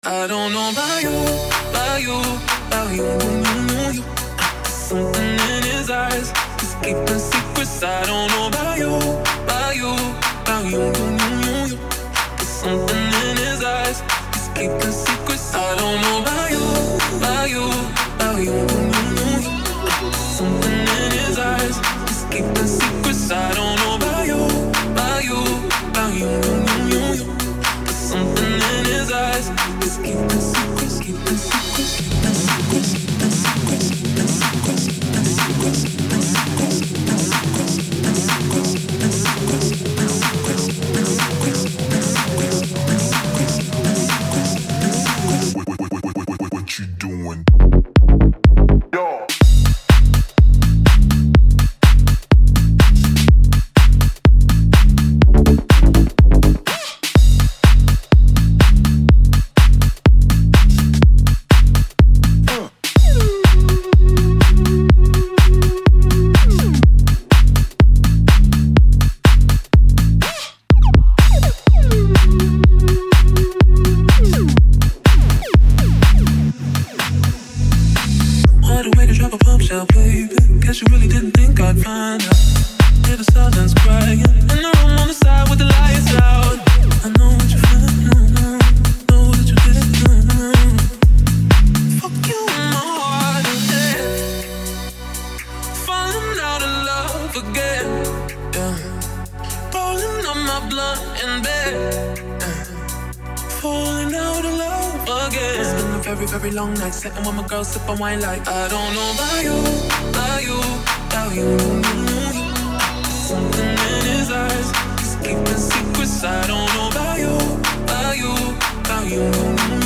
I don't know about you, about you, about you. Something in his eyes, he's keeping secrets. I don't know about you, about you, about you. There's something in his eyes, he's keeping secrets. I don't know about you, about you, about you. Something in his eyes, he's keeping secrets. I don't know about you, about you, about you. There's something in his eyes, he's keeping secrets, keeping secrets, keeping secrets, keeping secrets, keeping secrets, keeping secrets, keeping secrets, keeping secrets, keeping secrets, keeping secrets, keeping secrets, keeping secrets, keeping secrets, keeping secrets, keeping secrets, keeping secrets. What you doing? Yo. Guess you really didn't think I'd find out. Hear the silence crying in the room on the side with the lights out. I know what you feel, know that you did. Fuck you in my heart again. Falling out of love again. Yeah. Rolling up my blunt in bed. Falling out of love again. It's been a very, very long night sitting with my girl sipping wine like I don't know about you, about you, about you. Something in his eyes, he's keeping secrets. I don't know about you, about you, about you.